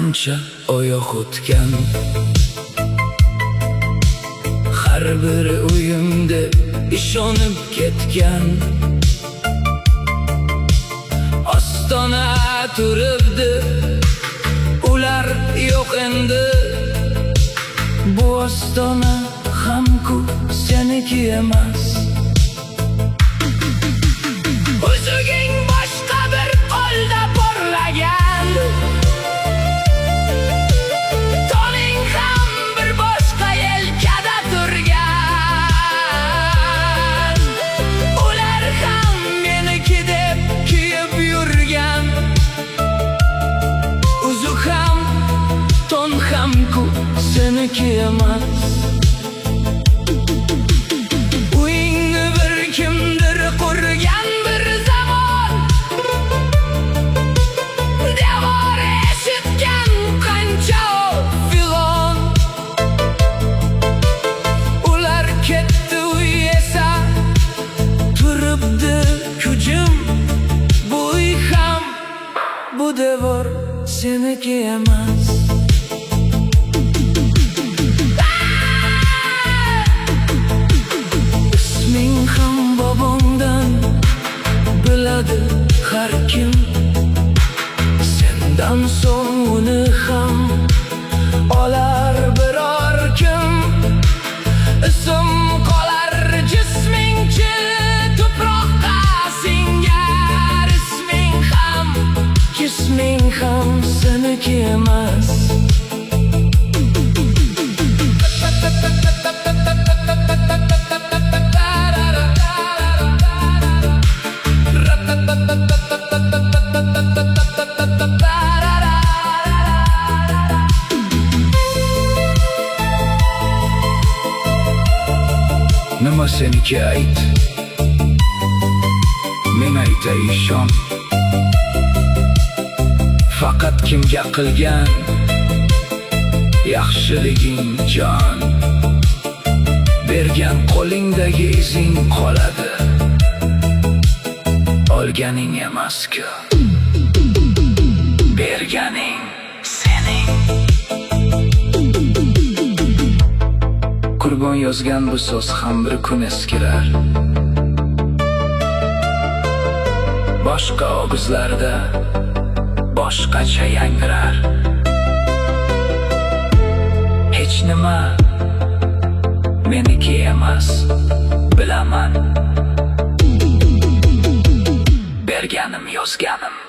qancha oyoq o'tgan, har biri uyimda ishonib ketgan. Ostona turibdi, ular yo'q endi. Bu ostona hamku seniki emas. O'zing boshqa bir qo'lda porlagan, toning ham bir boshqa yelkada turgan. Ular ham meniki deb kiyib yurgan. Uzuk ham, ton hamku seniki emas. Uyingni bir kimdir qurgan bir zamon, devor eshitgan qancha filon. Ular ketdi, uy esa turibdi kujim. Bu uy ham, bu devor seniki emas. Isming ham bobongdan biladi har kim. Sendan so'ng uni ham olar biror kim. Ism qolar jismingchi tuproqqa singar. Jisming ham seniki emas. Nima seniki ayt, men aytay ishon. Faqat kimga qilgan yaxshiliging jon. Bergan qo'lingdagi izing qoladi, olganing emas-ku. Berganing sening. Qurbon yozgan bu so'z ham bir kun eskirar. Boshqa og'izlarda boshqacha yangrar. Hech nima meniki emas, bilaman. Berganim yozganim